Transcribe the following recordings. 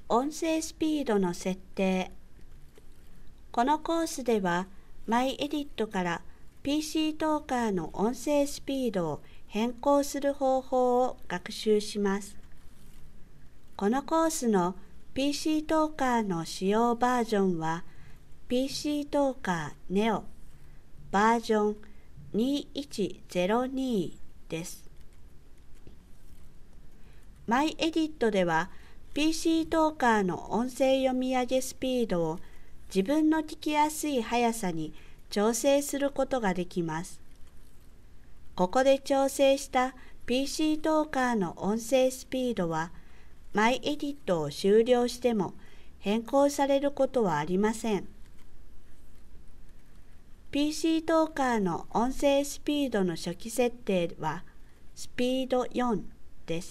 音声スピードの設定。このコースでは MyEdit から PC トーカーの音声スピードを変更する方法を学習します。このコースの PC トーカーの使用バージョンは PC トーカー Neo バージョン2102です。MyEdit では PC トーカーの音声読み上げスピードを自分の聞きやすい速さに調整することができます。ここで調整した PC トーカーの音声スピードは MyEdit を終了しても変更されることはありません。PC トーカーの音声スピードの初期設定はスピード4です。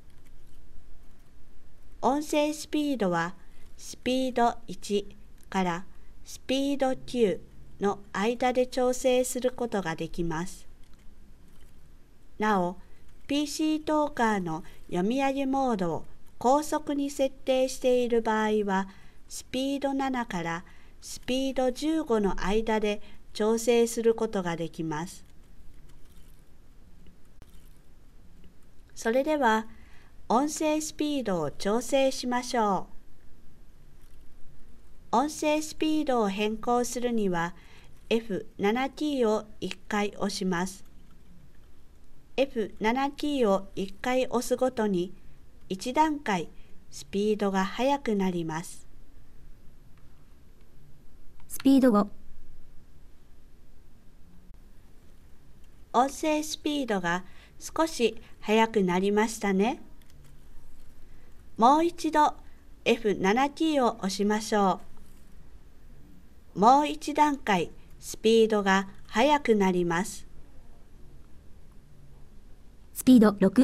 音声スピードはスピード1からスピード9の間で調整することができます。なお、PC トーカーの読み上げモードを高速に設定している場合は、スピード7からスピード15の間で調整することができます。それでは、音声スピードを調整しましょう。音声スピードを変更するには F7 キーを1回押します。F7 キーを1回押すごとに1段階スピードが速くなります。 スピード5。 音声スピードが少し速くなりましたね。もう一度 F7 キーを押しましょう。もう一段階スピードが速くなります。 スピード6。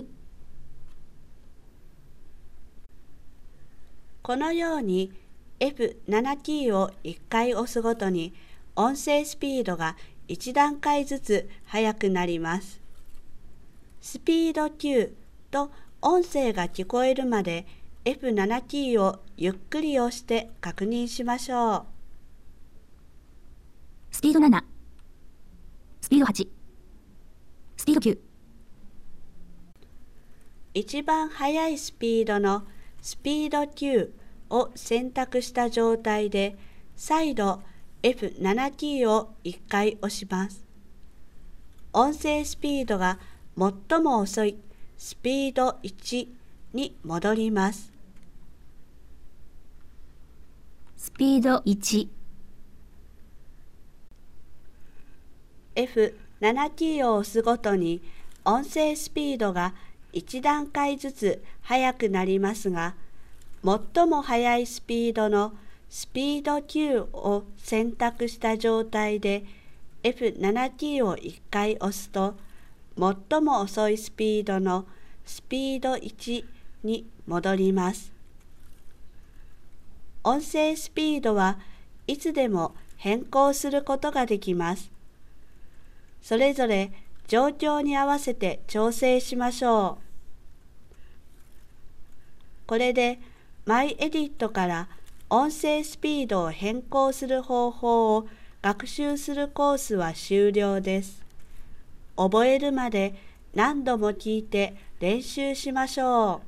このように F7 キーを1回押すごとに音声スピードが1段階ずつ速くなります。スピード9と音声が聞こえるまでF7 キーをゆっくり押して確認しましょう。 スピード7。スピード8。スピード9。 一番速いスピードのスピード9を選択した状態で再度 F7 キーを1回押します。音声スピードが最も遅いスピード1に戻ります。 スピード1。 F7 キーを押すごとに音声スピードが1段階ずつ速くなりますが、最も速いスピードのスピード9を選択した状態で F7 キーを1回押すと、最も遅いスピードのスピード1に戻ります。音声スピードはいつでも変更することができます。それぞれ状況に合わせて調整しましょう。これで MyEdit から音声スピードを変更する方法を学習するコースは終了です。覚えるまで何度も聞いて練習しましょう。